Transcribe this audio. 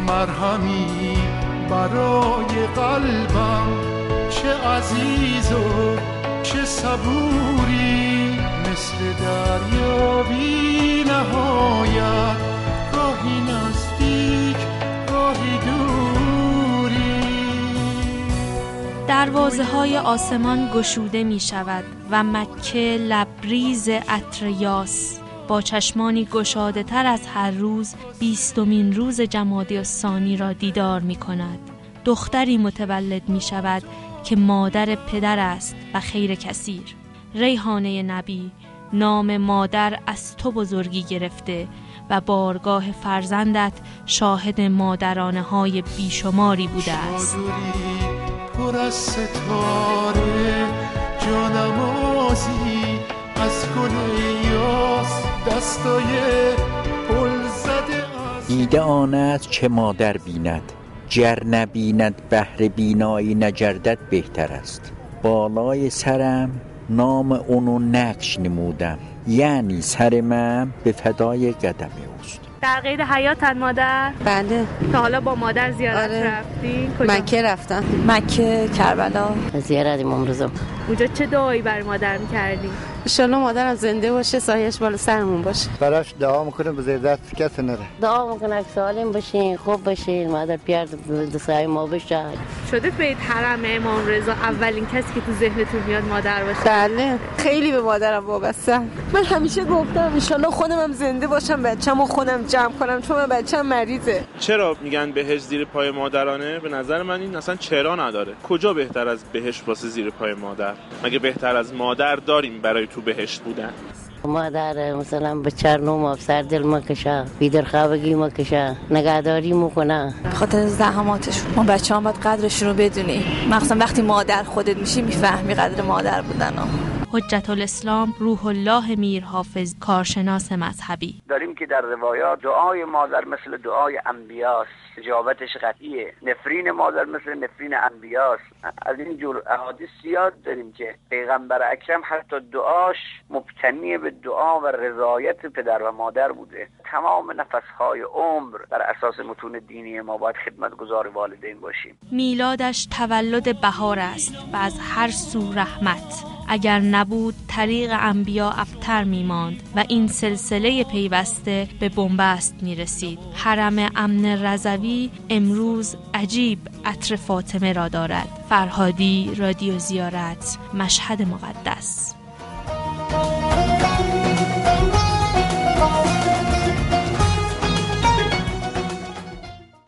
مرهمی برای قلبم، چه عزیز و چه صبوری، مثل دریا بی نهایت، گاهی نزدیک گاهی دوری. دروازه‌های آسمان گشوده می شود و مکه لبریز عطر یاس با چشمانی گشاده تر از هر روز 20مین روز جمادی الثانی را دیدار می کند. دختری متولد می شود که مادر پدر است و خیر کثیر. ریحانه نبی، نام مادر از تو بزرگی گرفته و بارگاه فرزندت شاهد مادرانه های بیشماری بوده است. پر از ستاره جانمازی، از گل یاس دستای پل زده از دیده آن است که مادر بیند، گر نبیند بهر بینایی نگردد بهتر است. بالای سرم نام اونو نقش نمودم، یعنی سر من به فدای قدم اوست. در قید حیاتن مادر؟ بله. تا حالا با مادر زیارت رفتی؟ مکه رفتم. مکه، کربلا. زیارت امام رضا. اونجا چه دعایی برای مادر می‌کردی؟ انشالله مادرم زنده باشه، سایه‌اش بالا سرمون باشه. براش دعا میکنه به زیر دست کسی نره. دعا میکنه که سالم باشین، خوب باشین، مادر پیار دستای ما بشه. شده برید حرم امام رضا اولین کسی که تو ذهنتون میاد مادر باشه؟ بله. خیلی به مادرم وابسته‌ام. من همیشه گفتم انشالله خودم هم زنده باشم، بچه‌مو خودم جمع کنم، چون من بچه‌م مریضه. چرا میگن بهشت زیر پای مادرانه؟ به نظر من این اصلا چرا نداره. کجا بهتر از بهشت واسه زیر پای مادر؟ مگه بهتر از مادر داریم برای تو بهشت بودن؟ مادر مثلا به چرنوم افسر دل مکشه، بیدر خوابگی مکشه، نگهداری مکنه. به خاطر زحماتشون ما بچه‌ها باید قدرشون رو بدونیم. مخصوصا وقتی مادر خودت میشی میفهمی قدر مادر بودن. حجت الاسلام روح الله میرحافظ، کارشناس مذهبی: داریم که در روایات دعای مادر مثل دعای انبیاست، اجابتش قطعیه. نفرین مادر مثل نفرین انبیاست. از این جور احادیث زیاد داریم که پیغمبر اکرم حتی دعاش مبتنی به دعا و رضایت پدر و مادر بوده. تمام نفسهای عمر بر اساس متون دینی ما باید خدمتگزار والدین باشیم. میلادش تولد بهار است و از هر سو رحمت. اگر نبود طریق انبیا ابتر میماند و این سلسله پیوسته به بنبست میرسید. حرم امن رضوی امروز عجیب عطر فاطمه را دارد. فرهادی، رادیو زیارت، مشهد مقدس.